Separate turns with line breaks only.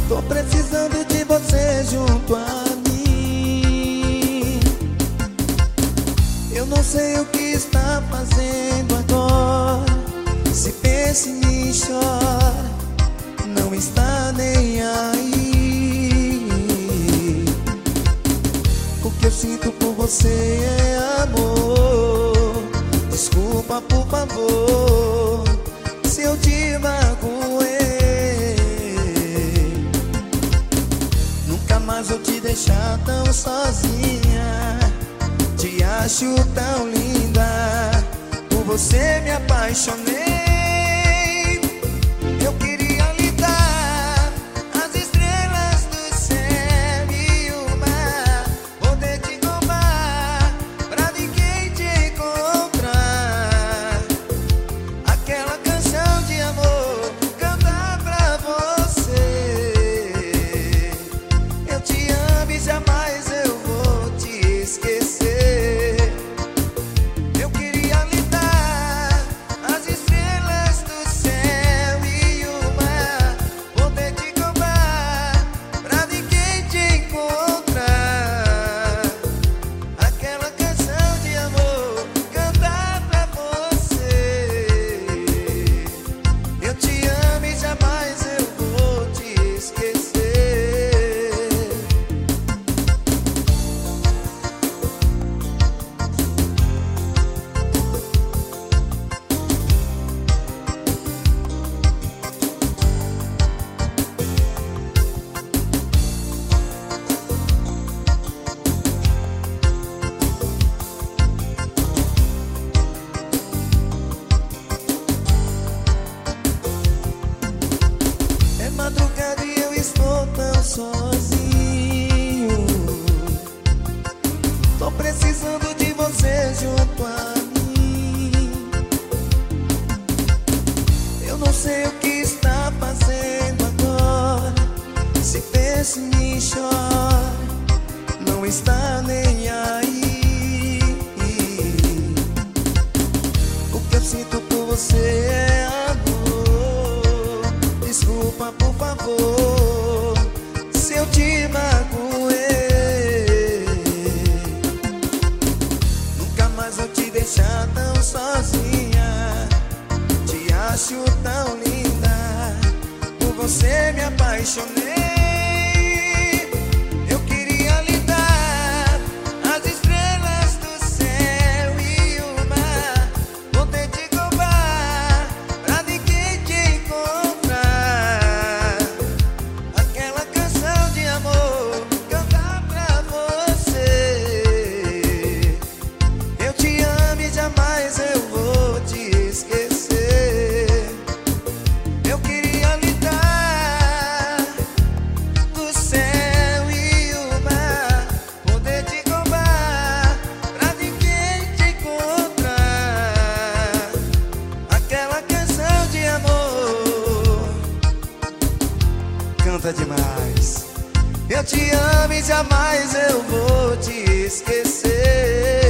Tô precisando de você junto a mim. Eu não sei o que está fazendo agora. Se pensa em mim, chora, não está nem aí. O que eu sinto por você é amor. Desculpa, por favor, se eu te magoei. Nunca mais vou te deixar tão sozinha. Te acho tão linda, por você me apaixonei. Eu queria lhe dar as estrelas do céu e o mar, poder te roubar pra ninguém te encontrar. Aquela canção de amor, cantar pra você. Eu te amo e jamais eu vou te esquecer. Eu queria lhe dar as estrelas do céu e o mar, poder te roubar pra ninguém te encontrar. Aquela canção de amor, cantar pra você. Eu te amo e jamais eu vou te esquecer. É madrugada e eu estou tão sozinho. Tô precisando de você junto a mim. Eu não sei o que está fazendo agora. Se pensa em mim, chora, não está nem aí. O que eu sinto por você é amor. Desculpa, por favor, se eu te magoei. Nunca mais vou te deixar tão sozinha. Te acho tão linda, por você me apaixonei. Eu queria lhe dar as estrelas do céu e o mar, poder te roubar pra ninguém te encontrar. Aquela canção de amor, cantar pra você. Eu te amo e jamais eu vou te esquecer. Eu queria lhe dar do céu e o mar, poder te roubar pra ninguém te encontrar. Aquela canção de amor, canta demais. Eu te amo e jamais eu vou te esquecer.